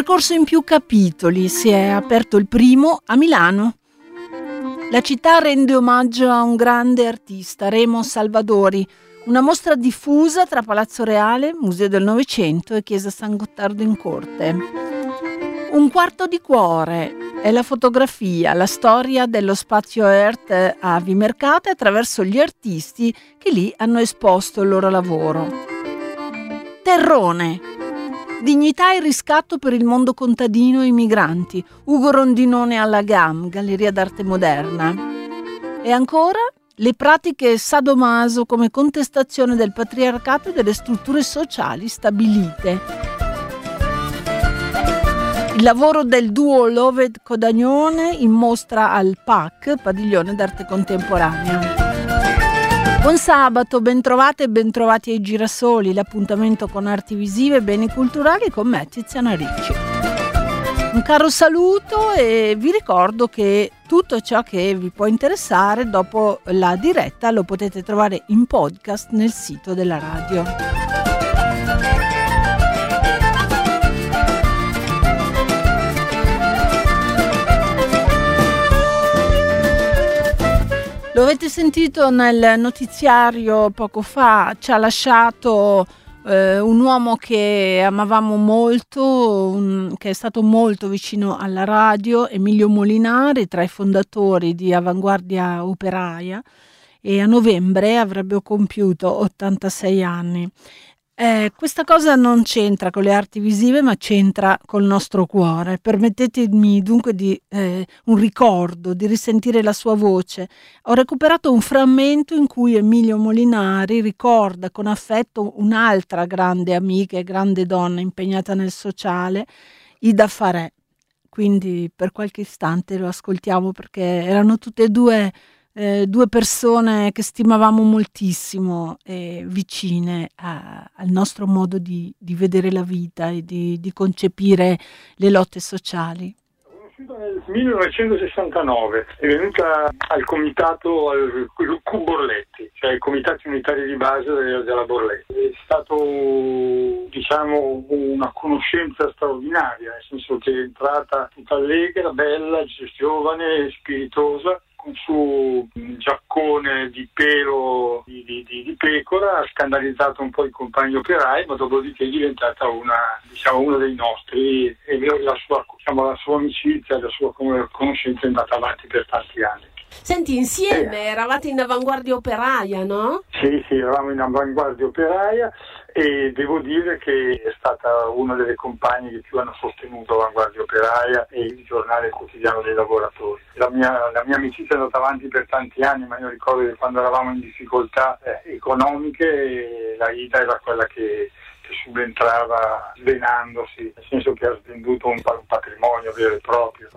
percorso in più capitoli, si è aperto il primo a Milano. La città rende omaggio a un grande artista, Remo Salvadori, una mostra diffusa tra Palazzo Reale, Museo del Novecento e Chiesa San Gottardo in Corte. Un quarto di cuore è la fotografia, la storia dello spazio Earth a Vimercate attraverso gli artisti che lì hanno esposto il loro lavoro. Terrone, dignità e riscatto per il mondo contadino e i migranti, Ugo Rondinone alla GAM, Galleria d'Arte Moderna. E ancora le pratiche sadomaso come contestazione del patriarcato e delle strutture sociali stabilite. Il lavoro del duo Loved Codagnone in mostra al PAC, Padiglione d'Arte Contemporanea. Buon sabato, bentrovate e bentrovati ai Girasoli, l'appuntamento con arti visive e beni culturali con me, Tiziana Ricci. Un caro saluto e vi ricordo che tutto ciò che vi può interessare dopo la diretta lo potete trovare in podcast nel sito della radio. Lo avete sentito nel notiziario poco fa, ci ha lasciato un uomo che amavamo molto, che è stato molto vicino alla radio, Emilio Molinari, tra i fondatori di Avanguardia Operaia, e a novembre avrebbe compiuto 86 anni. Questa cosa non c'entra con le arti visive, ma c'entra col nostro cuore. Permettetemi dunque di un ricordo, di risentire la sua voce. Ho recuperato un frammento in cui Emilio Molinari ricorda con affetto un'altra grande amica e grande donna impegnata nel sociale, Ida Farè. Quindi per qualche istante lo ascoltiamo perché erano tutte e due persone che stimavamo moltissimo e vicine al nostro modo di vedere la vita e di concepire le lotte sociali. Nel 1969 è venuta al comitato al Borletti, cioè i comitati unitari di base della Borletti. È stato, diciamo, una conoscenza straordinaria, nel senso che è entrata tutta allegra, bella, giovane, spiritosa, con il suo giaccone di pelo di pecora, ha scandalizzato un po' i compagni operai, ma dopodiché è diventata uno dei nostri, e la sua amicizia, la sua conoscenza è andata avanti per tanti anni. Senti, insieme eravate in Avanguardia Operaia, no? Sì, eravamo in Avanguardia Operaia e devo dire che è stata una delle compagne che più hanno sostenuto Avanguardia Operaia e il giornale quotidiano dei lavoratori. La mia amicizia è andata avanti per tanti anni, ma io ricordo che quando eravamo in difficoltà economiche la Ida era quella che subentrava svenandosi, nel senso che ha svenduto un patrimonio vero e proprio,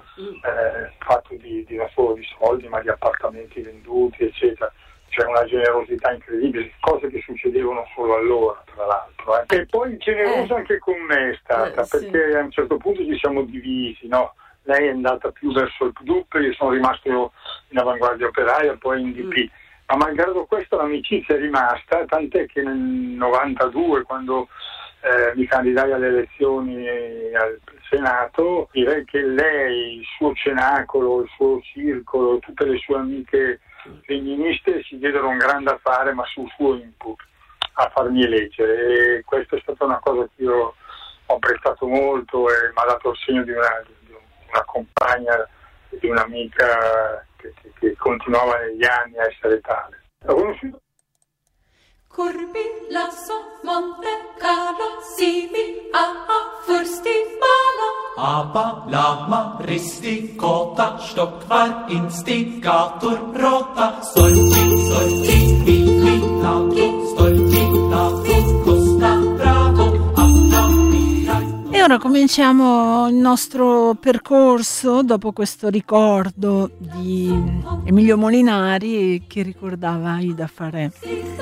fatto non solo di soldi ma di appartamenti venduti eccetera, cioè una generosità incredibile, cose che succedevano solo allora tra l'altro. E poi generosa anche con me è stata, perché a un certo punto ci siamo divisi, no? Lei è andata più verso il PDUP, io sono rimasto in Avanguardia Operaia, poi in DP. Ma malgrado questo l'amicizia è rimasta, tant'è che nel 92, quando mi candidai alle elezioni al Senato, direi che lei, il suo cenacolo, il suo circolo, tutte le sue amiche femministe si diedero un grande affare, ma sul suo input, a farmi eleggere. E questa è stata una cosa che io ho apprezzato molto e mi ha dato il segno di una compagna, di un'amica che continuava negli anni a essere tale. L'ho conosciuto. Corbi lasso Monte Carlo simil a Furstibala. Aber lama risti kota stock var instigator rota. Storci mi lato storci costa bravo a. E ora cominciamo il nostro percorso dopo questo ricordo di Emilio Molinari che ricordava Ida Farè.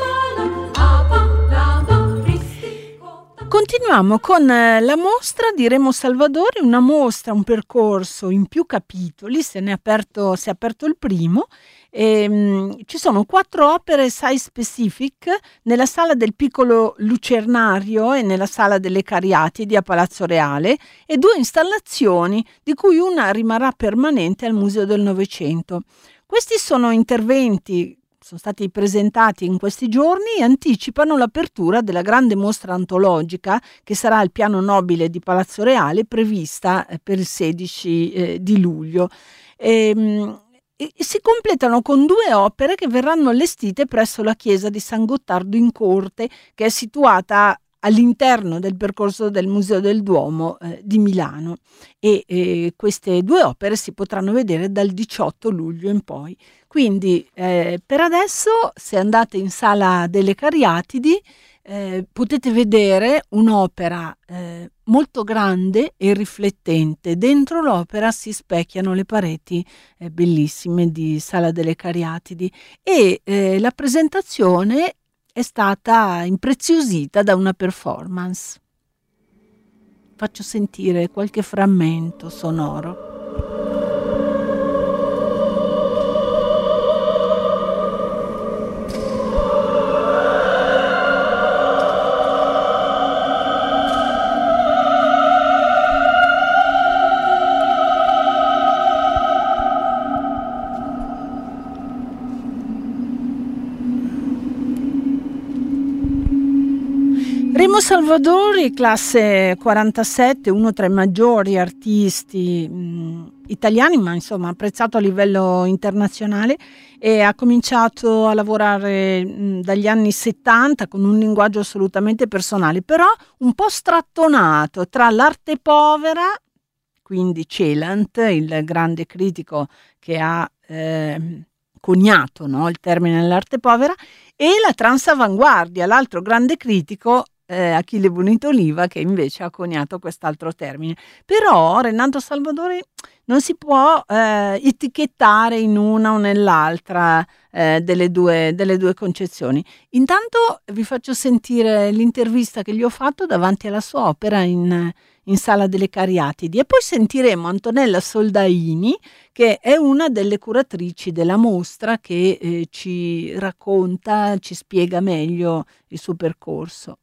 Continuiamo con la mostra di Remo Salvadori, una mostra, un percorso in più capitoli, si è aperto il primo Ci sono 4 opere site specific nella sala del Piccolo Lucernario e nella sala delle Cariatidi a Palazzo Reale e 2 installazioni di cui una rimarrà permanente al Museo del Novecento. Questi sono interventi sono stati presentati in questi giorni e anticipano l'apertura della grande mostra antologica che sarà al piano nobile di Palazzo Reale, prevista per il 16 di luglio. E si completano con 2 opere che verranno allestite presso la chiesa di San Gottardo in Corte, che è situata all'interno del percorso del Museo del Duomo di Milano, e queste 2 opere si potranno vedere dal 18 luglio in poi. Quindi per adesso, se andate in sala delle Cariatidi, potete vedere un'opera molto grande e riflettente. Dentro l'opera si specchiano le pareti bellissime di sala delle Cariatidi, e la presentazione è stata impreziosita da una performance. Faccio sentire qualche frammento sonoro. Remo Salvadori, classe 47, uno tra i maggiori artisti italiani, ma insomma apprezzato a livello internazionale, e ha cominciato a lavorare dagli anni 70 con un linguaggio assolutamente personale, però un po' strattonato tra l'arte povera, quindi Celant, il grande critico che ha coniato, no, il termine dell'arte povera, e la transavanguardia, l'altro grande critico, Achille Bonito Oliva, che invece ha coniato quest'altro termine. Però Renato Salvadori non si può etichettare in una o nell'altra delle due concezioni. Intanto vi faccio sentire l'intervista che gli ho fatto davanti alla sua opera in sala delle Cariatidi, e poi sentiremo Antonella Soldaini, che è una delle curatrici della mostra, che ci racconta, ci spiega meglio il suo percorso.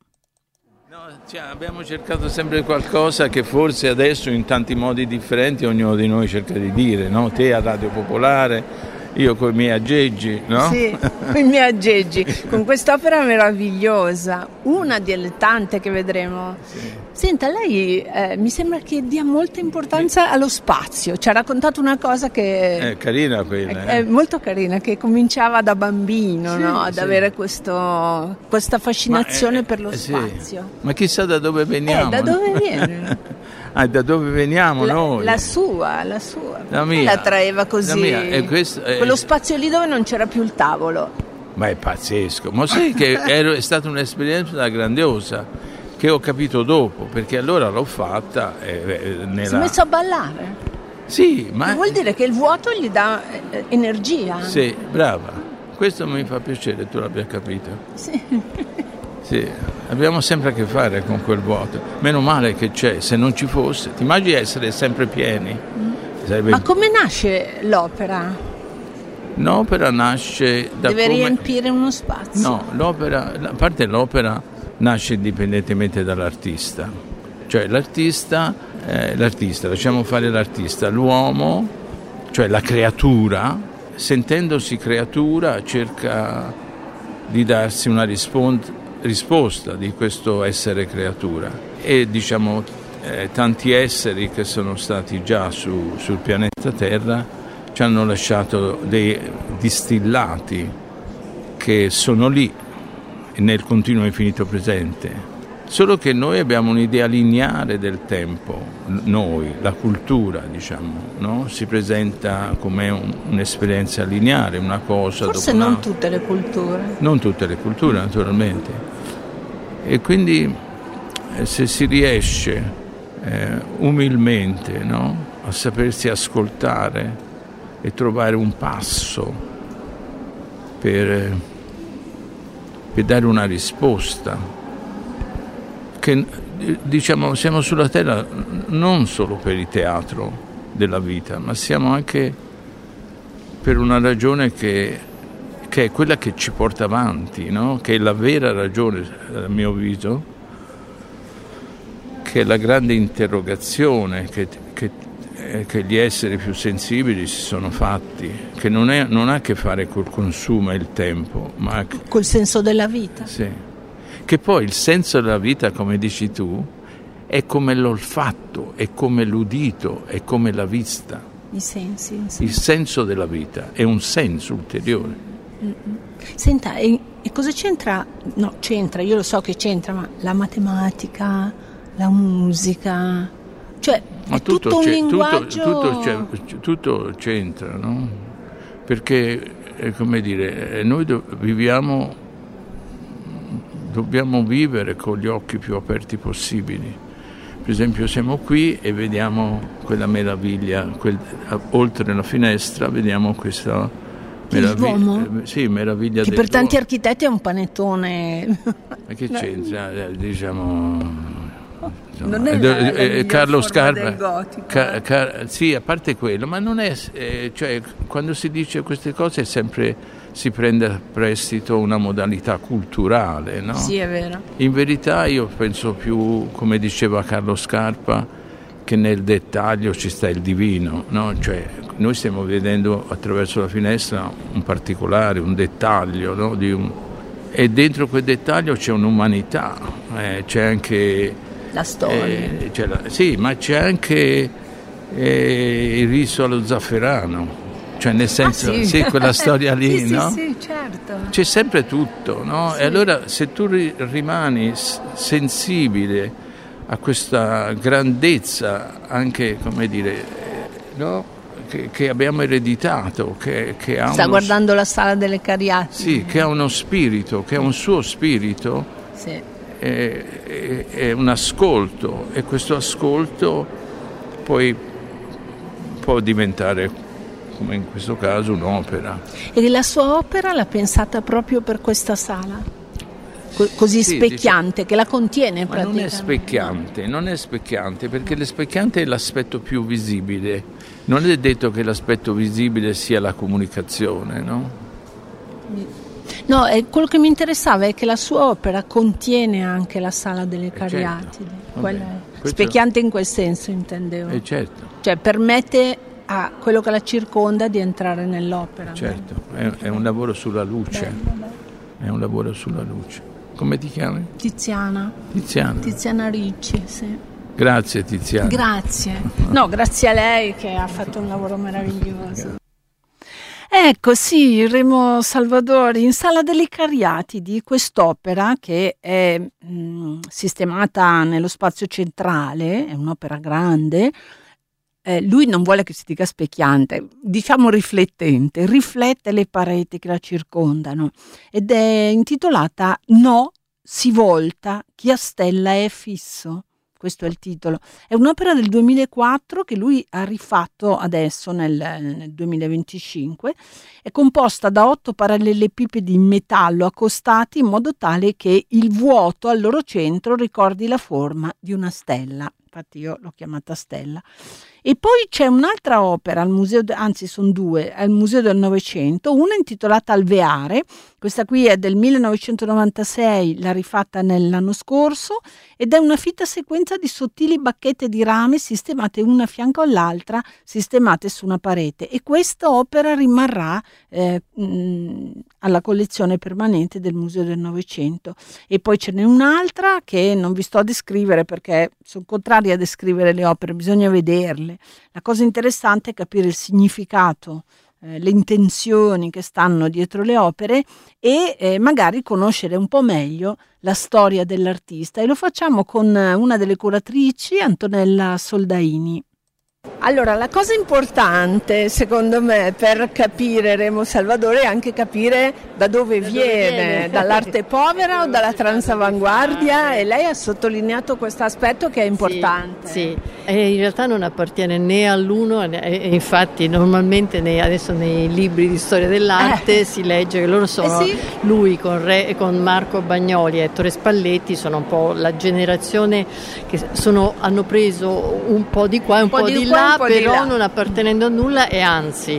Abbiamo cercato sempre qualcosa che forse adesso in tanti modi differenti ognuno di noi cerca di dire, no? Te a Radio Popolare, io con i miei aggeggi, no? Sì, con i miei aggeggi, con quest'opera meravigliosa, una delle tante che vedremo. Sì. Senta, lei mi sembra che dia molta importanza allo spazio. Ci ha raccontato una cosa che è carina quella. È molto carina, che cominciava da bambino, sì, no? Ad avere questa fascinazione per lo spazio. Ma chissà da dove veniamo. Da dove viene? Da dove veniamo noi? La sua. La mia. La traeva così. La mia. E quello spazio lì dove non c'era più il tavolo. Ma è pazzesco. Ma sai che è stata un'esperienza grandiosa, che ho capito dopo, perché allora l'ho fatta. Si è messo a ballare? Sì, ma vuol dire che il vuoto gli dà energia. Sì, brava. Questo mi fa piacere, tu l'abbia capito. Sì, abbiamo sempre a che fare con quel vuoto. Meno male che c'è, se non ci fosse, ti immagini essere sempre pieni? Ma come nasce l'opera? L'opera nasce da Deve riempire uno spazio. No, l'opera, a parte l'opera, nasce indipendentemente dall'artista. Cioè l'artista, lasciamo fare l'artista, l'uomo, cioè la creatura, sentendosi creatura, cerca di darsi una risposta di questo essere creatura, e diciamo tanti esseri che sono stati già sul pianeta Terra ci hanno lasciato dei distillati che sono lì nel continuo infinito presente, solo che noi abbiamo un'idea lineare del tempo, noi, la cultura, diciamo, no? Si presenta come un'esperienza lineare, una cosa forse dopo non tutte le culture. Non tutte le culture, naturalmente. E quindi se si riesce umilmente, no? A sapersi ascoltare e trovare un passo per dare una risposta, che diciamo siamo sulla terra non solo per il teatro della vita, ma siamo anche per una ragione che è quella che ci porta avanti, no? Che è la vera ragione, a mio avviso, che è la grande interrogazione che gli esseri più sensibili si sono fatti, che non ha a che fare col consumo e il tempo, ma col senso della vita. Sì. Che poi il senso della vita, come dici tu, è come l'olfatto, è come l'udito, è come la vista. I sensi. Il senso della vita è un senso ulteriore. Senta, e cosa c'entra? No, c'entra, io lo so che c'entra, ma la matematica, la musica, cioè ma è tutto un linguaggio... Tutto c'entra, no? Perché, come dire, noi dobbiamo vivere con gli occhi più aperti possibili. Per esempio siamo qui e vediamo quella meraviglia, oltre la finestra vediamo questa meraviglia che per tanti architetti è un panettone. Ma che c'entra? Diciamo... Non è Carlo Scarpa del gotico. Sì, a parte quello, ma non è cioè quando si dice queste cose sempre si prende a prestito una modalità culturale, no? Sì, è vero. In verità io penso più, come diceva Carlo Scarpa, che nel dettaglio ci sta il divino, no? Cioè noi stiamo vedendo attraverso la finestra un particolare, un dettaglio, no? E dentro quel dettaglio c'è un'umanità, c'è anche la storia. Sì, ma c'è anche il riso allo zafferano, cioè nel senso, sì, quella storia lì, sì, no? Sì, certo. C'è sempre tutto, no? Sì. E allora se tu rimani sensibile a questa grandezza, anche, come dire, no? Che abbiamo ereditato, che ha sta guardando la Sala delle Cariatidi. Sì, che ha uno spirito, che ha un suo spirito. Sì. È un ascolto, e questo ascolto poi può diventare, come in questo caso, un'opera. E la sua opera l'ha pensata proprio per questa sala? Così sì, specchiante, che la contiene praticamente. Ma non è specchiante perché specchiante è l'aspetto più visibile. Non è detto che l'aspetto visibile sia la comunicazione, no? No, quello che mi interessava è che la sua opera contiene anche la Sala delle Cariatidi. Certo. Specchiante in quel senso, intendevo. Certo. Cioè permette a quello che la circonda di entrare nell'opera. Certo, è un lavoro sulla luce. È un lavoro sulla luce. Come ti chiami? Tiziana Ricci, sì. Grazie Tiziana. Grazie. No, grazie a lei che ha fatto un lavoro meraviglioso. Ecco, sì, Remo Salvadori, in Sala delle Cariatidi, quest'opera che è sistemata nello spazio centrale, è un'opera grande, lui non vuole che si dica specchiante, diciamo riflettente, riflette le pareti che la circondano ed è intitolata No, si volta, chi a stella è fisso. Questo è il titolo. È un'opera del 2004 che lui ha rifatto adesso nel 2025. È composta da 8 parallelepipedi in metallo accostati in modo tale che il vuoto al loro centro ricordi la forma di una stella. Infatti io l'ho chiamata stella. E poi c'è un'altra opera al museo, anzi sono due, al Museo del Novecento, una intitolata Alveare, questa qui è del 1996, l'ha rifatta nell'anno scorso, ed è una fitta sequenza di sottili bacchette di rame sistemate una a fianco all'altra, sistemate su una parete, e questa opera rimarrà alla collezione permanente del Museo del Novecento. E poi ce n'è un'altra che non vi sto a descrivere perché sono contraria a descrivere le opere, bisogna vederle. La cosa interessante è capire il significato, le intenzioni che stanno dietro le opere e magari conoscere un po' meglio la storia dell'artista, e lo facciamo con una delle curatrici, Antonella Soldaini. Allora, la cosa importante secondo me per capire Remo Salvadori è anche capire da dove viene, dall'arte povera o dalla transavanguardia, e lei ha sottolineato questo aspetto che è importante. Sì. In realtà non appartiene né all'uno, e infatti normalmente adesso nei libri di storia dell'arte si legge che loro sono, lui con Marco Bagnoli e Ettore Spalletti sono un po' la generazione che hanno preso un po' di qua e un po' di là, là, però non appartenendo a nulla e anzi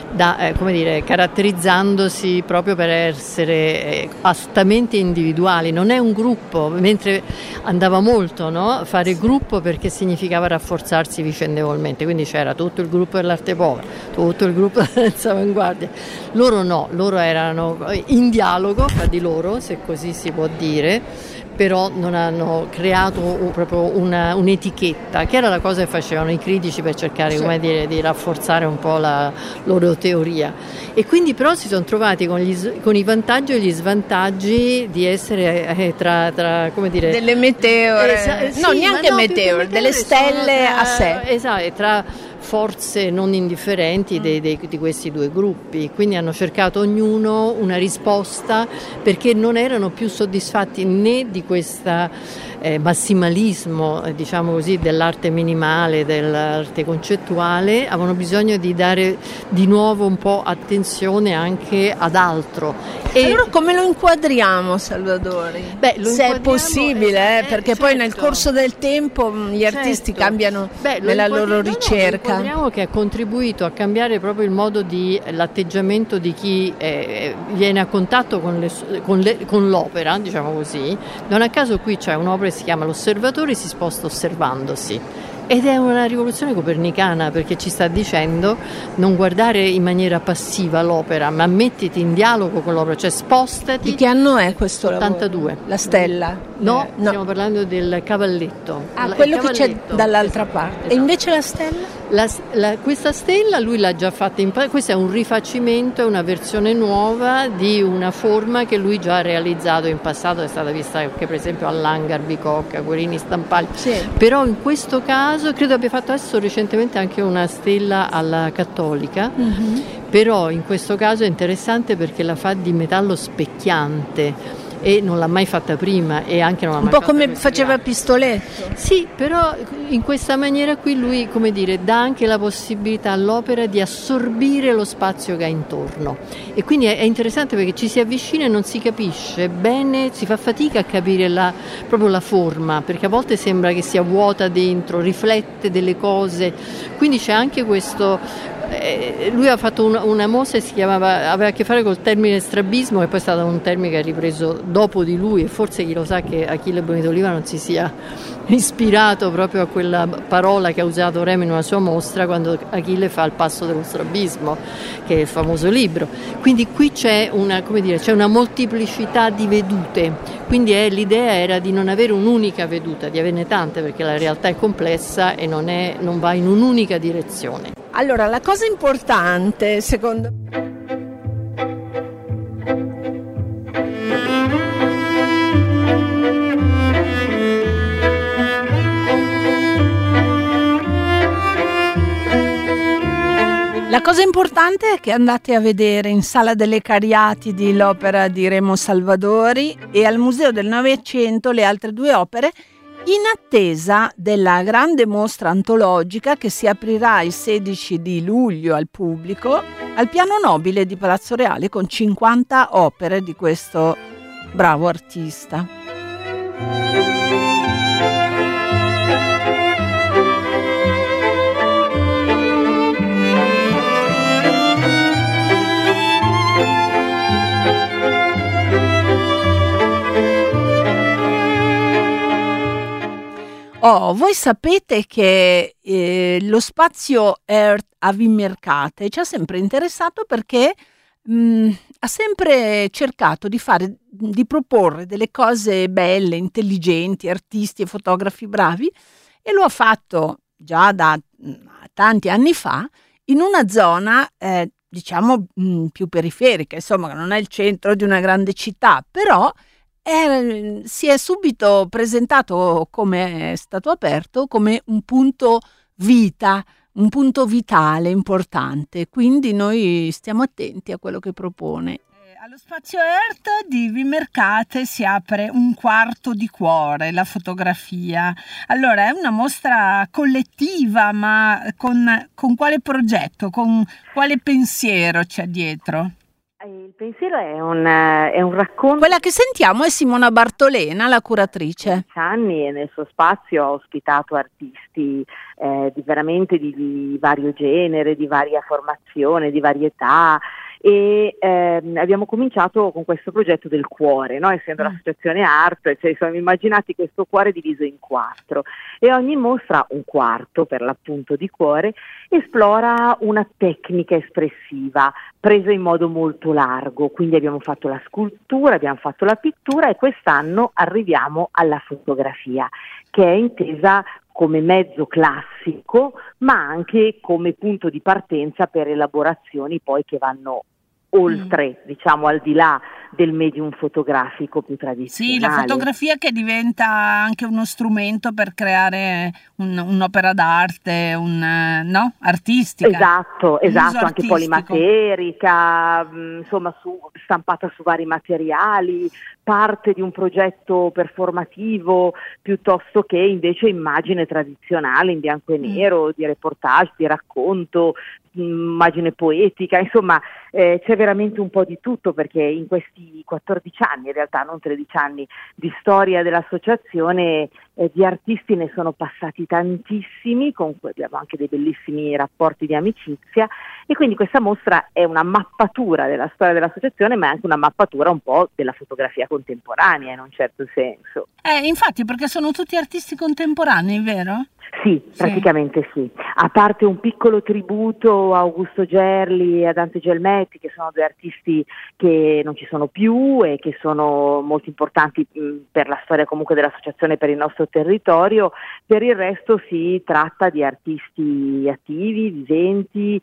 caratterizzandosi proprio per essere astamente individuali. Non è un gruppo, mentre andava molto, no? Fare gruppo perché significava rafforzarsi vicendevolmente, quindi c'era tutto il gruppo dell'arte povera, tutto il gruppo dell'avanguardia. Loro no, loro erano in dialogo fra di loro, se così si può dire, però non hanno creato proprio un'etichetta, che era la cosa che facevano i critici per cercare di rafforzare un po' la loro teoria. E quindi però si sono trovati con i vantaggi e gli svantaggi di essere tra delle meteore, neanche meteore, delle stelle a sé. Esatto, tra forze non indifferenti di questi due gruppi, quindi hanno cercato ognuno una risposta perché non erano più soddisfatti né di questo massimalismo, diciamo così, dell'arte minimale, dell'arte concettuale, avevano bisogno di dare di nuovo un po' attenzione anche ad altro. E allora come lo inquadriamo, Salvadori? Se è possibile, perché poi nel corso del tempo gli artisti cambiano nella loro ricerca. Lo inquadriamo che ha contribuito a cambiare proprio il modo l'atteggiamento di chi viene a contatto con l'opera, diciamo così. Non a caso qui c'è un'opera che si chiama L'osservatore, si sposta osservandosi. Ed è una rivoluzione copernicana perché ci sta dicendo non guardare in maniera passiva l'opera, ma mettiti in dialogo con l'opera, cioè spostati. Di che anno è questo 82. lavoro? La stella? No, stiamo parlando del cavalletto. Quello che c'è dall'altra parte. Esatto. E invece la stella? Questa stella lui l'ha già fatta questo è un rifacimento, è una versione nuova di una forma che lui già ha realizzato in passato, è stata vista anche per esempio all'Hangar, Bicocca, Guerini, Stampagli. Però in questo caso credo abbia fatto adesso recentemente anche una stella alla Cattolica. Però in questo caso è interessante perché la fa di metallo specchiante e non l'ha mai fatta prima e anche non l'ha mai fatta come faceva Pistoletto. Sì, però in questa maniera qui lui, come dire, dà anche la possibilità all'opera di assorbire lo spazio che ha intorno e quindi è interessante perché ci si avvicina e non si capisce bene, si fa fatica a capire proprio la forma, perché a volte sembra che sia vuota dentro, riflette delle cose, quindi c'è anche questo. Lui ha fatto una mostra che aveva a che fare col termine strabismo, che poi è stato un termine che ha ripreso dopo di lui e forse chi lo sa che Achille Bonito-Oliva non si sia ispirato proprio a quella parola che ha usato Remo in una sua mostra quando Achille fa il passo dello strabismo, che è il famoso libro. Quindi qui c'è una moltiplicità di vedute, quindi l'idea era di non avere un'unica veduta, di averne tante perché la realtà è complessa e non va in un'unica direzione. Allora, la cosa importante, secondo La cosa importante è che andate a vedere in Sala delle Cariatidi l'opera di Remo Salvadori e al Museo del Novecento le altre due opere, in attesa della grande mostra antologica che si aprirà il 16 di luglio al pubblico al Piano Nobile di Palazzo Reale con 50 opere di questo bravo artista. Voi sapete che lo spazio Earth a Vimercate ci ha sempre interessato perché ha sempre cercato di proporre delle cose belle, intelligenti, artisti e fotografi bravi, e lo ha fatto già da tanti anni fa in una zona diciamo più periferica, insomma, che non è il centro di una grande città, però si è subito presentato, come è stato aperto, come un punto vita, un punto vitale importante, quindi noi stiamo attenti a quello che propone. Allo spazio Earth di Vimercate si apre Un quarto di cuore, la fotografia. Allora, è una mostra collettiva, ma con quale progetto, con quale pensiero c'è dietro? Il pensiero è un racconto. Quella che sentiamo è Simona Bartolena, la curatrice. Anni, e nel suo spazio ha ospitato artisti veramente di vario genere, di varia formazione, di varietà, e abbiamo cominciato con questo progetto del cuore, no? Essendo l'associazione Art, cioè siamo immaginati questo cuore diviso in 4, e ogni mostra, un quarto per l'appunto di cuore, esplora una tecnica espressiva presa in modo molto largo. Quindi abbiamo fatto la scultura, abbiamo fatto la pittura, e quest'anno arriviamo alla fotografia, che è intesa come mezzo classico, ma anche come punto di partenza per elaborazioni poi che vanno oltre, diciamo, al di là del medium fotografico più tradizionale. Sì, la fotografia che diventa anche uno strumento per creare un'opera d'arte, no? Artistica. Esatto, anche artistico. Polimaterica, insomma, stampata su vari materiali, parte di un progetto performativo piuttosto che invece immagine tradizionale in bianco e nero, di reportage, di racconto, immagine poetica, insomma c'è veramente un po' di tutto, perché in questi 14 anni, in realtà non 13 anni di storia dell'associazione, di artisti ne sono passati tantissimi, con cui abbiamo anche dei bellissimi rapporti di amicizia, e quindi questa mostra è una mappatura della storia dell'associazione, ma è anche una mappatura un po' della fotografia contemporanea in un certo senso. Infatti, perché sono tutti artisti contemporanei, vero? Sì, praticamente sì. A parte un piccolo tributo a Augusto Gerli e a Dante Gelmetti, che sono due artisti che non ci sono più e che sono molto importanti per la storia comunque dell'associazione, per il nostro territorio, per il resto si tratta di artisti attivi, viventi,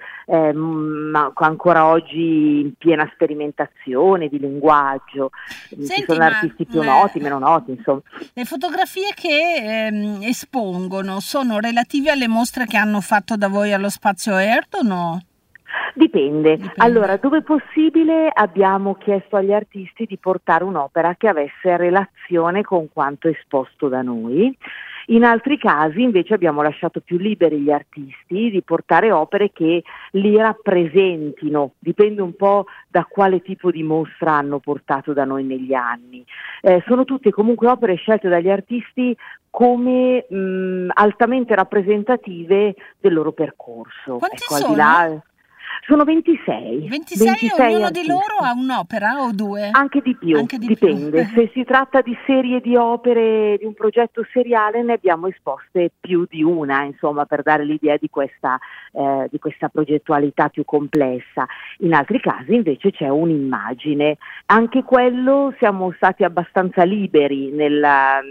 ma ancora oggi in piena sperimentazione di linguaggio. Ci sono artisti più noti, meno noti, insomma. Le fotografie che espongono sono relative alle mostre che hanno fatto da voi allo Spazio Earth o no? Dipende. Allora, dove possibile abbiamo chiesto agli artisti di portare un'opera che avesse relazione con quanto esposto da noi. In altri casi invece abbiamo lasciato più liberi gli artisti di portare opere che li rappresentino, dipende un po' da quale tipo di mostra hanno portato da noi negli anni. Sono tutte comunque opere scelte dagli artisti come altamente rappresentative del loro percorso. Quanti ecco, sono? Al di là, sono 26. 26 ognuno artisti. di loro ha un'opera o due? Anche di più, dipende. Se si tratta di serie di opere, di un progetto seriale, ne abbiamo esposte più di una, insomma, per dare l'idea di questa progettualità più complessa. In altri casi invece c'è un'immagine. Anche quello siamo stati abbastanza liberi nel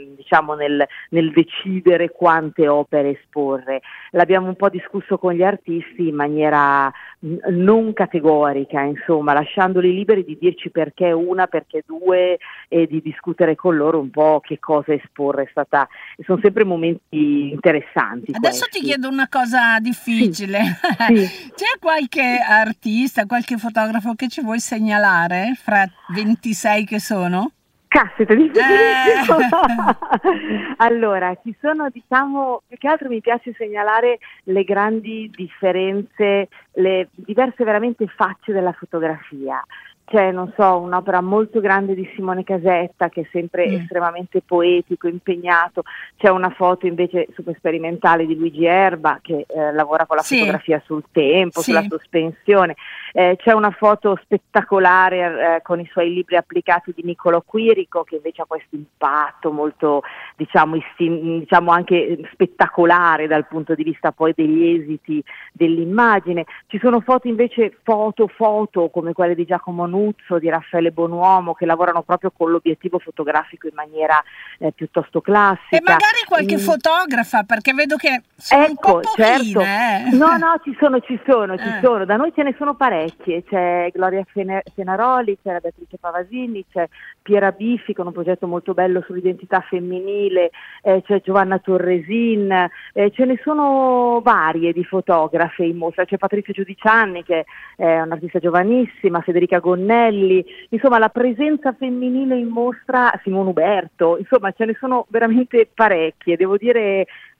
decidere quante opere esporre. L'abbiamo un po' discusso con gli artisti in maniera non categorica, insomma, lasciandoli liberi di dirci perché una, perché due, e di discutere con loro un po' che cosa esporre. Sono sempre momenti interessanti. Adesso questi. ti chiedo una cosa difficile. Sì. C'è qualche artista, qualche fotografo che ci vuoi segnalare fra 26 che sono? Caspita, difficilissimo. Allora, ci sono, diciamo, più che altro mi piace segnalare le grandi differenze, le diverse veramente facce della fotografia. C'è, non so, un'opera molto grande di Simone Casetta, che è sempre estremamente poetico, impegnato. C'è una foto invece super sperimentale di Luigi Erba, che lavora con la fotografia sul tempo, sulla sospensione. C'è una foto spettacolare con i suoi libri applicati di Niccolò Quirico, che invece ha questo impatto molto, diciamo anche spettacolare dal punto di vista poi degli esiti dell'immagine. Ci sono foto invece, foto come quelle di Giacomo Nuzzo, di Raffaele Bonuomo, che lavorano proprio con l'obiettivo fotografico in maniera piuttosto classica. E magari qualche fotografa, perché vedo che sono un po' pochine. Certo. No, ci sono. Da noi ce ne sono parecchie. C'è Gloria Fenaroli, c'è la Beatrice Pavasini, c'è Piera Biffi con un progetto molto bello sull'identità femminile, c'è Giovanna Torresin, ce ne sono varie di fotografe in mostra. C'è Patrizia Giudicianni, che è un'artista giovanissima, Federica Gonnelli, insomma la presenza femminile in mostra, Simone Uberto, insomma ce ne sono veramente parecchie. Devo dire,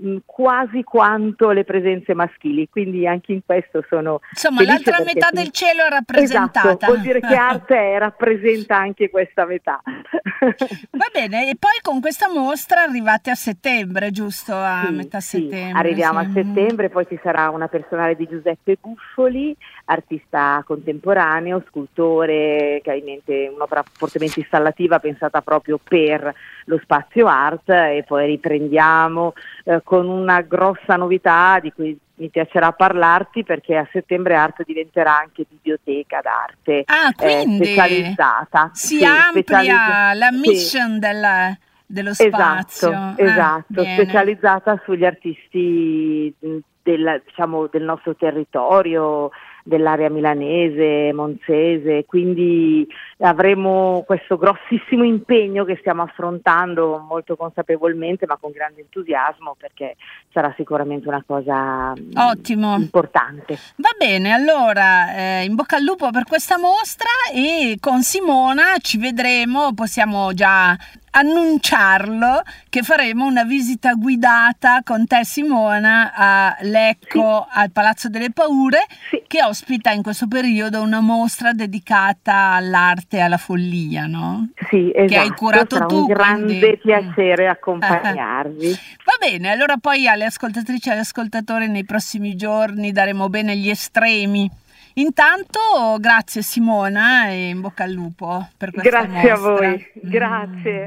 quasi quanto le presenze maschili, quindi anche in questo sono insomma l'altra metà del cielo è rappresentata. Esatto, vuol dire che arte rappresenta anche questa metà. Va bene, e poi con questa mostra arrivate a settembre, giusto? A metà settembre. Arriviamo a settembre, poi ci sarà una personale di Giuseppe Buffoli, artista contemporaneo, scultore, che ha in mente un'opera fortemente installativa pensata proprio per lo spazio art, e poi riprendiamo con una grossa novità di cui mi piacerà parlarti, perché a settembre Art diventerà anche biblioteca d'arte specializzata. Si amplia la mission dello spazio. Esatto, specializzata sugli artisti del nostro territorio, dell'area milanese, monzese, quindi avremo questo grossissimo impegno che stiamo affrontando molto consapevolmente ma con grande entusiasmo, perché sarà sicuramente una cosa importante. Va bene, allora in bocca al lupo per questa mostra, e con Simona ci vedremo, possiamo già annunciarlo, che faremo una visita guidata con te, Simona, a Lecco, al Palazzo delle Paure, che ospita in questo periodo una mostra dedicata all'arte e alla follia, no? Sì, esatto. Che hai curato sarà tu. Un grande piacere accompagnarvi. Va bene, allora poi alle ascoltatrici e agli ascoltatori nei prossimi giorni daremo bene gli estremi. Intanto grazie Simona e in bocca al lupo per questa mostra. Grazie a voi, grazie.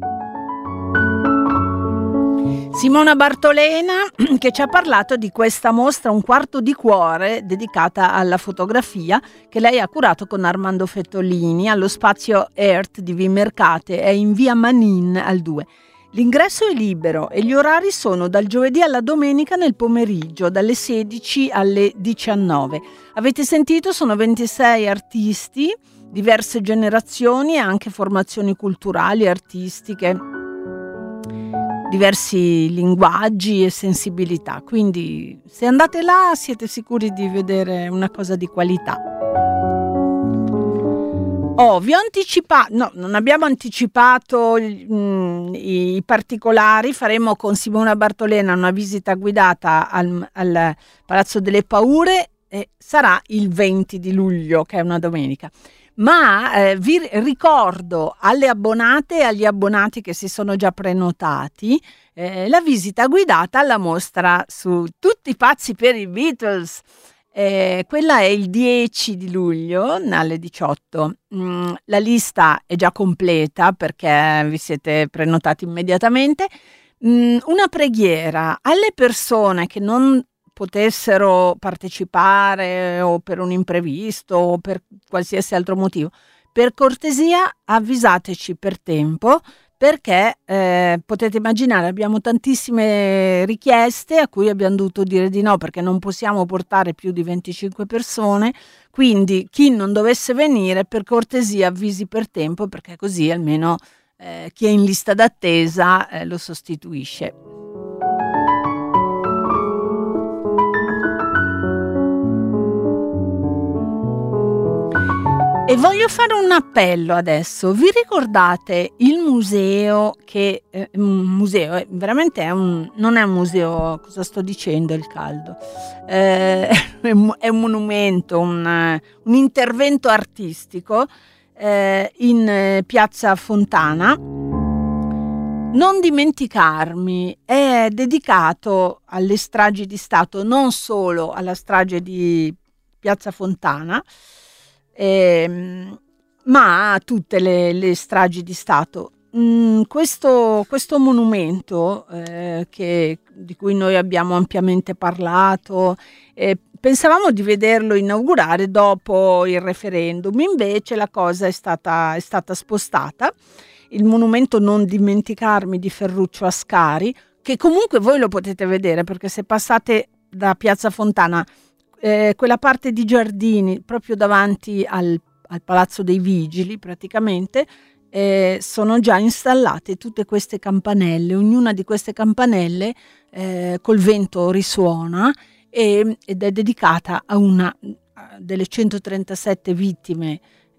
Simona Bartolena, che ci ha parlato di questa mostra Un quarto di cuore dedicata alla fotografia, che lei ha curato con Armando Fettolini allo spazio Earth di Vimercate, è in via Manin al 2. L'ingresso è libero e gli orari sono dal giovedì alla domenica nel pomeriggio, dalle 16 alle 19. Avete sentito? Sono 26 artisti, diverse generazioni e anche formazioni culturali, artistiche, diversi linguaggi e sensibilità. Quindi se andate là siete sicuri di vedere una cosa di qualità. Vi ho anticipato, no, non abbiamo anticipato i particolari. Faremo con Simona Bartolena una visita guidata al Palazzo delle Paure, e sarà il 20 di luglio, che è una domenica. Ma vi ricordo alle abbonate e agli abbonati che si sono già prenotati la visita guidata alla mostra su Tutti pazzi per i Beatles. Quella è il 10 di luglio alle 18. La lista è già completa perché vi siete prenotati immediatamente. Una preghiera alle persone che non potessero partecipare o per un imprevisto o per qualsiasi altro motivo, per cortesia avvisateci per tempo, perché potete immaginare abbiamo tantissime richieste a cui abbiamo dovuto dire di no, perché non possiamo portare più di 25 persone, quindi chi non dovesse venire per cortesia avvisi per tempo, perché così almeno chi è in lista d'attesa lo sostituisce. E voglio fare un appello adesso. Vi ricordate il museo che veramente non è un museo, cosa sto dicendo, il caldo, è un monumento, un intervento artistico in piazza Fontana. Non dimenticarmi è dedicato alle stragi di Stato, non solo alla strage di piazza Fontana, ma a tutte le stragi di Stato. Questo monumento di cui noi abbiamo ampiamente parlato, pensavamo di vederlo inaugurare dopo il referendum, invece la cosa è stata spostata. Il monumento Non dimenticarmi di Ferruccio Ascari, che comunque voi lo potete vedere, perché se passate da piazza Fontana, quella parte di giardini proprio davanti al Palazzo dei Vigili praticamente, sono già installate tutte queste campanelle. Ognuna di queste campanelle col vento risuona ed è dedicata a una delle 137 vittime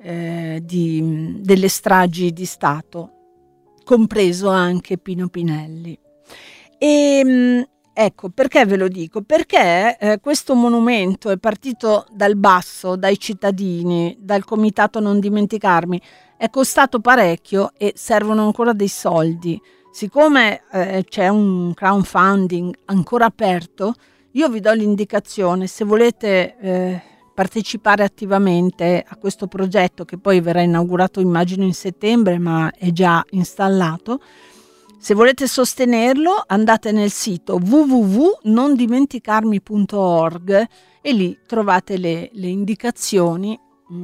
delle stragi di Stato, compreso anche Pino Pinelli. Ecco, perché ve lo dico? Perché questo monumento è partito dal basso, dai cittadini, dal comitato Non Dimenticarmi, è costato parecchio e servono ancora dei soldi. Siccome c'è un crowdfunding ancora aperto, io vi do l'indicazione, se volete partecipare attivamente a questo progetto, che poi verrà inaugurato immagino in settembre, ma è già installato. Se volete sostenerlo, andate nel sito www.nondimenticarmi.org e lì trovate le indicazioni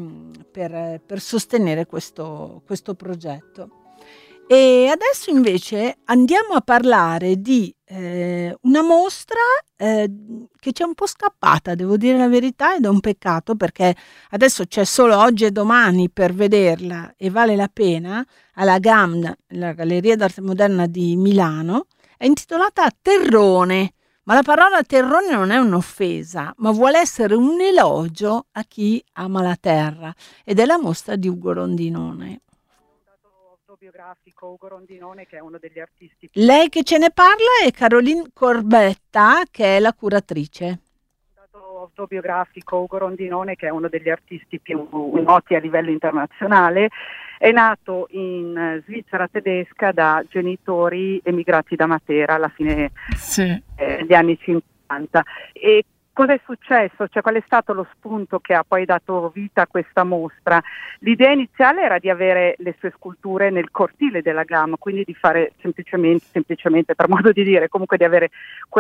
per sostenere questo progetto. E adesso invece andiamo a parlare di una mostra che c'è un po' scappata, devo dire la verità, ed è un peccato perché adesso c'è solo oggi e domani per vederla e vale la pena, alla GAM, la Galleria d'Arte Moderna di Milano. È intitolata Terrone, ma la parola terrone non è un'offesa, ma vuole essere un elogio a chi ama la terra, ed è la mostra di Ugo Rondinone. Biografico Ugo Rondinone, che è uno degli artisti. Lei che ce ne parla è Caroline Corbetta, che è la curatrice. Autobiografico Ugo Rondinone, che è uno degli artisti più noti a livello internazionale, è nato in Svizzera tedesca da genitori emigrati da Matera alla fine degli anni 50. E cosa è successo? Cioè, qual è stato lo spunto che ha poi dato vita a questa mostra? L'idea iniziale era di avere le sue sculture nel cortile della GAM, quindi di fare semplicemente per modo di dire, comunque di avere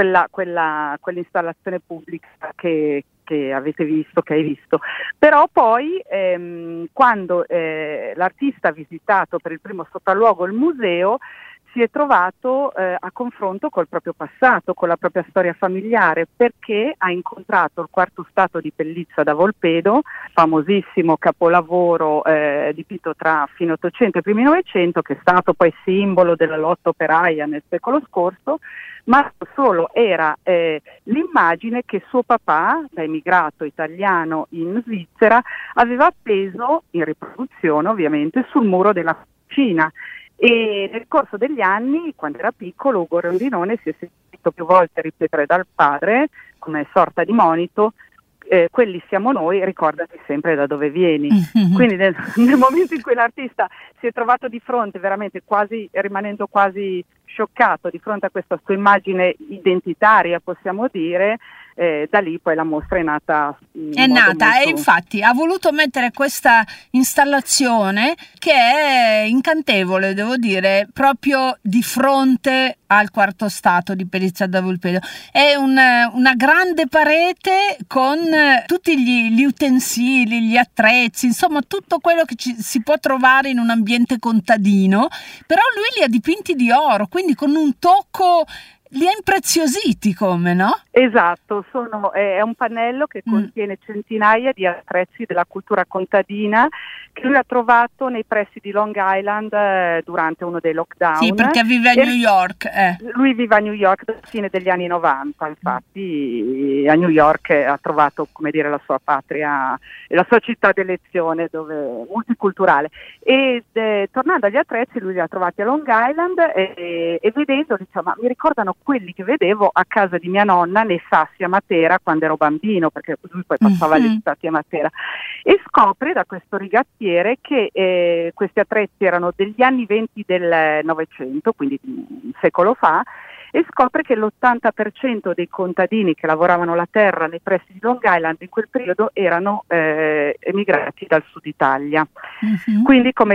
quell'installazione pubblica che avete visto, che hai visto. Però poi quando l'artista ha visitato per il primo sopralluogo il museo, si è trovato a confronto col proprio passato, con la propria storia familiare, perché ha incontrato il quarto stato di Pellizza da Volpedo, famosissimo capolavoro dipinto tra fine 800 e primi 900, che è stato poi simbolo della lotta operaia nel secolo scorso, ma solo era l'immagine che suo papà, da emigrato italiano in Svizzera, aveva appeso, in riproduzione ovviamente, sul muro della cucina. E nel corso degli anni, quando era piccolo, Ugo Rondinone si è sentito più volte ripetere dal padre, come sorta di monito, quelli siamo noi, ricordati sempre da dove vieni. Quindi nel momento in cui l'artista si è trovato di fronte, veramente rimanendo quasi scioccato di fronte a questa sua immagine identitaria, possiamo dire, da lì poi la mostra è nata. E infatti ha voluto mettere questa installazione che è incantevole, devo dire, proprio di fronte al quarto stato di Pellizza da Volpedo. È una grande parete con tutti gli utensili, gli attrezzi, insomma tutto quello che si può trovare in un ambiente contadino, però lui li ha dipinti di oro, quindi con un tocco. Li ha impreziositi, come, no? Esatto, è un pannello che contiene centinaia di attrezzi della cultura contadina che lui ha trovato nei pressi di Long Island durante uno dei lockdown. Sì, perché vive a New York. Lui vive a New York dalla fine degli anni 90, infatti a New York ha trovato, come dire, la sua patria e la sua città d'elezione, dove multiculturale. E tornando agli attrezzi, lui li ha trovati a Long Island e vedendoli, insomma, mi ricordano quelli che vedevo a casa di mia nonna nei sassi a Matera quando ero bambino, perché lui poi passava le estati a Matera, e scopre da questo rigattiere che questi attrezzi erano degli anni 20 del Novecento, quindi un secolo fa, e scopre che l'80% dei contadini che lavoravano la terra nei pressi di Long Island in quel periodo erano emigrati dal sud Italia. Quindi, come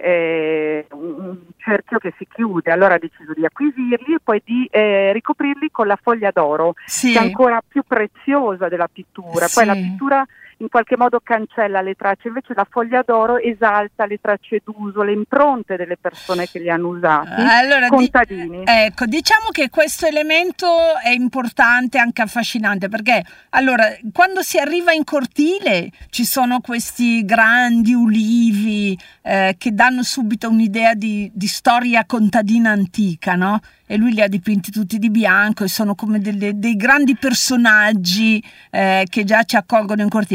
dire, un cerchio che si chiude. Allora ha deciso di acquisirli e poi di ricoprirli con la foglia d'oro, che è ancora più preziosa della pittura. Poi la pittura in qualche modo cancella le tracce, invece la foglia d'oro esalta le tracce d'uso, le impronte delle persone che li hanno usati, contadini. Ecco, diciamo che questo elemento è importante, anche affascinante, perché allora quando si arriva in cortile ci sono questi grandi ulivi che danno subito un'idea di storia contadina antica, no? E lui li ha dipinti tutti di bianco e sono come dei grandi personaggi che già ci accolgono in cortile.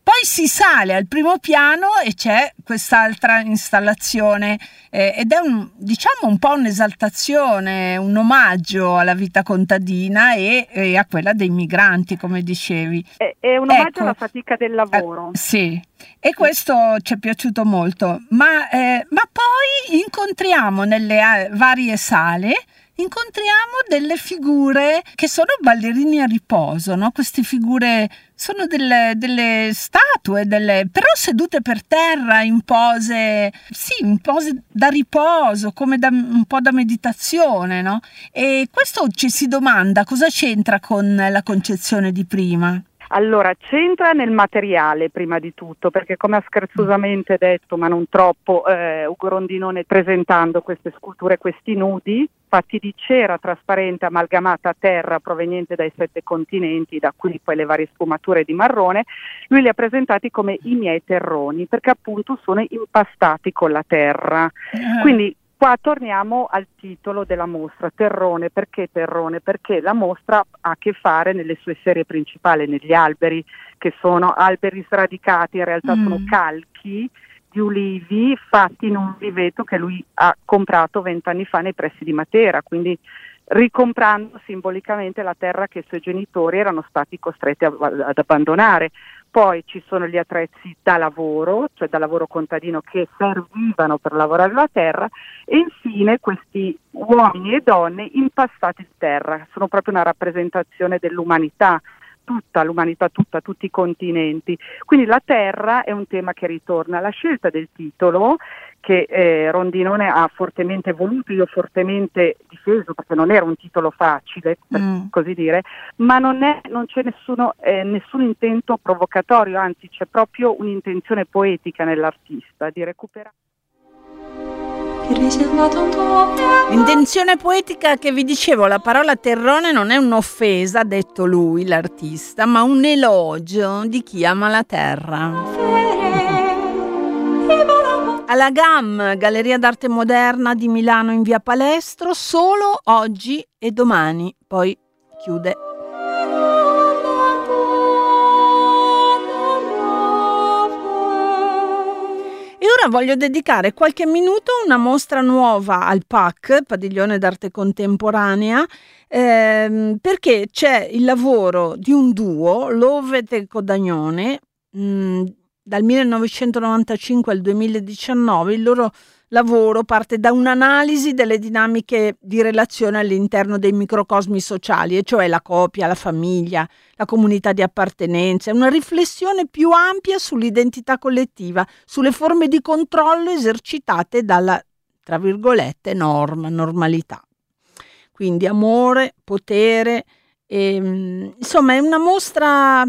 Poi si sale al primo piano e c'è quest'altra installazione ed è un po' un'esaltazione, un omaggio alla vita contadina e a quella dei migranti, come dicevi. È un omaggio alla fatica del lavoro. Sì, e questo ci è piaciuto molto, ma poi incontriamo nelle varie sale delle figure che sono ballerini a riposo, no? Queste figure sono delle statue, però sedute per terra in pose da riposo, come un po' da meditazione, no? E questo ci si domanda cosa c'entra con la concezione di prima. Allora, c'entra nel materiale prima di tutto, perché come ha scherzosamente detto, ma non troppo, Ugo Rondinone presentando queste sculture, questi nudi, fatti di cera trasparente amalgamata a terra proveniente dai 7 continenti, da qui poi le varie sfumature di marrone, lui li ha presentati come i miei terroni, perché appunto sono impastati con la terra. Quindi qua torniamo al titolo della mostra, Terrone. Perché Terrone? Perché la mostra ha a che fare nelle sue serie principali, negli alberi, che sono alberi sradicati, in realtà sono calchi di ulivi fatti in un viveto che lui ha comprato 20 anni fa nei pressi di Matera, quindi ricomprando simbolicamente la terra che i suoi genitori erano stati costretti ad abbandonare. Poi ci sono gli attrezzi da lavoro, cioè da lavoro contadino, che servivano per lavorare la terra, e infine questi uomini e donne impastati di terra. Sono proprio una rappresentazione dell'umanità, tutti i continenti. Quindi la terra è un tema che ritorna. La scelta del titolo, che Rondinone ha fortemente voluto, io fortemente difeso, perché non era un titolo facile, per così dire, ma non c'è nessun intento provocatorio, anzi c'è proprio un'intenzione poetica nell'artista di recuperare. L'intenzione poetica che vi dicevo, la parola terrone non è un'offesa, ha detto lui, l'artista, ma un elogio di chi ama la terra. Alla GAM, Galleria d'Arte Moderna di Milano in via Palestro, solo oggi e domani, poi chiude. E ora voglio dedicare qualche minuto a una mostra nuova al PAC, Padiglione d'Arte Contemporanea, perché c'è il lavoro di un duo, Lovet e Codagnone, dal 1995 al 2019. Il loro lavoro parte da un'analisi delle dinamiche di relazione all'interno dei microcosmi sociali, e cioè la coppia, la famiglia, la comunità di appartenenza, una riflessione più ampia sull'identità collettiva, sulle forme di controllo esercitate dalla, tra virgolette, normalità. Quindi amore, potere, insomma è una mostra,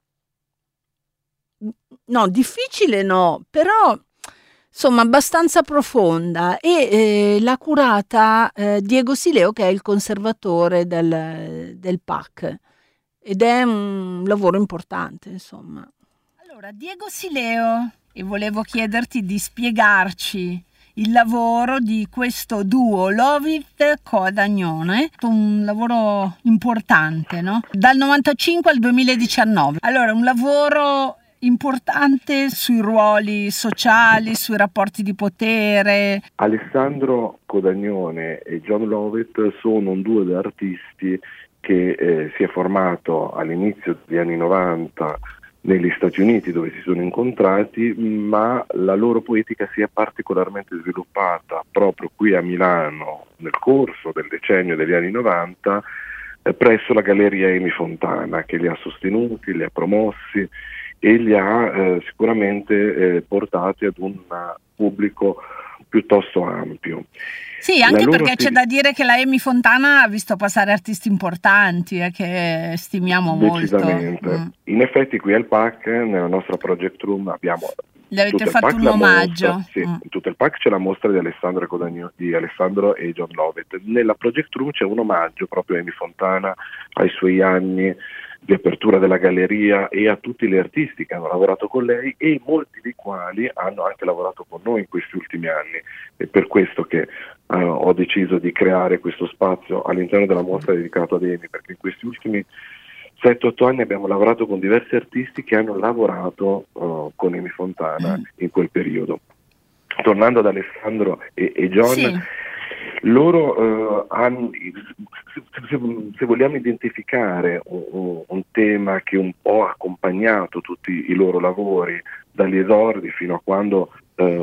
no, difficile no, però insomma abbastanza profonda, e l'ha curata Diego Sileo, che è il conservatore del PAC, ed è un lavoro importante, insomma. Allora, Diego Sileo, e volevo chiederti di spiegarci il lavoro di questo duo Lovet Codagnone, un lavoro importante, no? Dal 95 al 2019. Allora, un lavoro importante sui ruoli sociali, sui rapporti di potere. Alessandro Codagnone e John Lovet sono un duo di artisti che si è formato all'inizio degli anni 90 negli Stati Uniti, dove si sono incontrati, ma la loro poetica si è particolarmente sviluppata proprio qui a Milano nel corso del decennio degli anni 90 presso la Galleria Emi Fontana, che li ha sostenuti, li ha promossi e li ha sicuramente portati ad un pubblico piuttosto ampio. Sì, anche perché c'è da dire che la Emi Fontana ha visto passare artisti importanti che stimiamo molto. In effetti qui al PAC, nella nostra project room, abbiamo gli avete fatto un omaggio. In tutto il PAC c'è la mostra di Alessandro e John Lovet. Nella project room c'è un omaggio proprio a Emi Fontana, ai suoi anni di apertura della galleria e a tutti gli artisti che hanno lavorato con lei, e molti dei quali hanno anche lavorato con noi in questi ultimi anni. È per questo che ho deciso di creare questo spazio all'interno della mostra dedicato ad Emi, perché in questi ultimi 7-8 anni abbiamo lavorato con diversi artisti che hanno lavorato con Emi Fontana in quel periodo. Tornando ad Alessandro e John, sì. Loro hanno, se vogliamo identificare un tema che un po' ha accompagnato tutti i loro lavori, dagli esordi fino a quando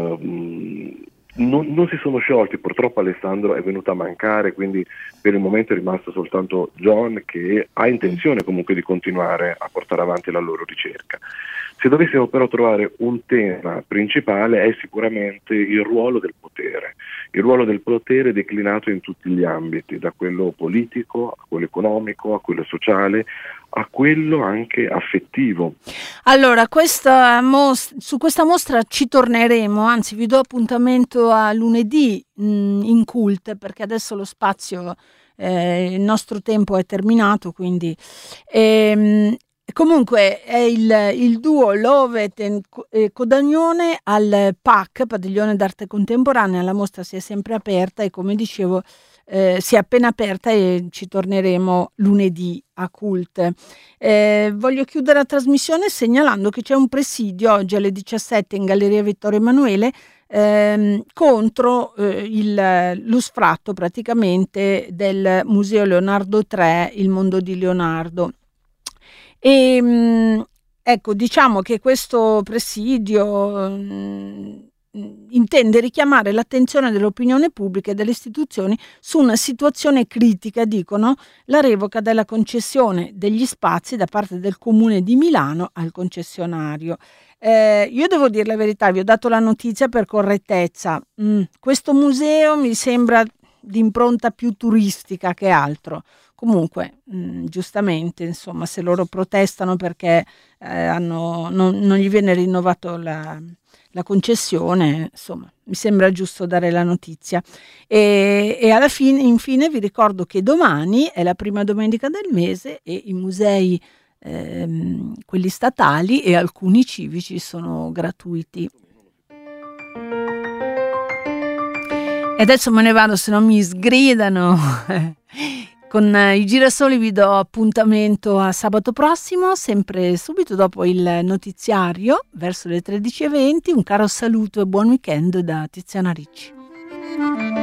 non si sono sciolti. Purtroppo Alessandro è venuto a mancare, quindi per il momento è rimasto soltanto John, che ha intenzione comunque di continuare a portare avanti la loro ricerca. Se dovessimo però trovare un tema principale, è sicuramente il ruolo del potere declinato in tutti gli ambiti, da quello politico a quello economico, a quello sociale, a quello anche affettivo. Allora, su questa mostra ci torneremo, anzi vi do appuntamento a lunedì in Cult, perché adesso lo spazio, il nostro tempo è terminato, quindi comunque è il duo Lovet e Codagnone al PAC, Padiglione d'Arte Contemporanea. La mostra si è sempre aperta e, come dicevo, si è appena aperta e ci torneremo lunedì a Cult. Voglio chiudere la trasmissione segnalando che c'è un presidio oggi alle 17 in Galleria Vittorio Emanuele contro lo sfratto praticamente del Museo Leonardo III, il mondo di Leonardo. E ecco, diciamo che questo presidio intende richiamare l'attenzione dell'opinione pubblica e delle istituzioni su una situazione critica, dicono, la revoca della concessione degli spazi da parte del Comune di Milano al concessionario. Io devo dire la verità, vi ho dato la notizia per correttezza. Questo museo mi sembra di impronta più turistica che altro. Comunque, giustamente, insomma, se loro protestano perché non gli viene rinnovato la concessione, insomma, mi sembra giusto dare la notizia. E alla fine, infine, vi ricordo che domani è la prima domenica del mese e i musei, quelli statali e alcuni civici, sono gratuiti. E adesso me ne vado, se no mi sgridano. Con i Girasoli vi do appuntamento a sabato prossimo, sempre subito dopo il notiziario, verso le 13:20. Un caro saluto e buon weekend da Tiziana Ricci.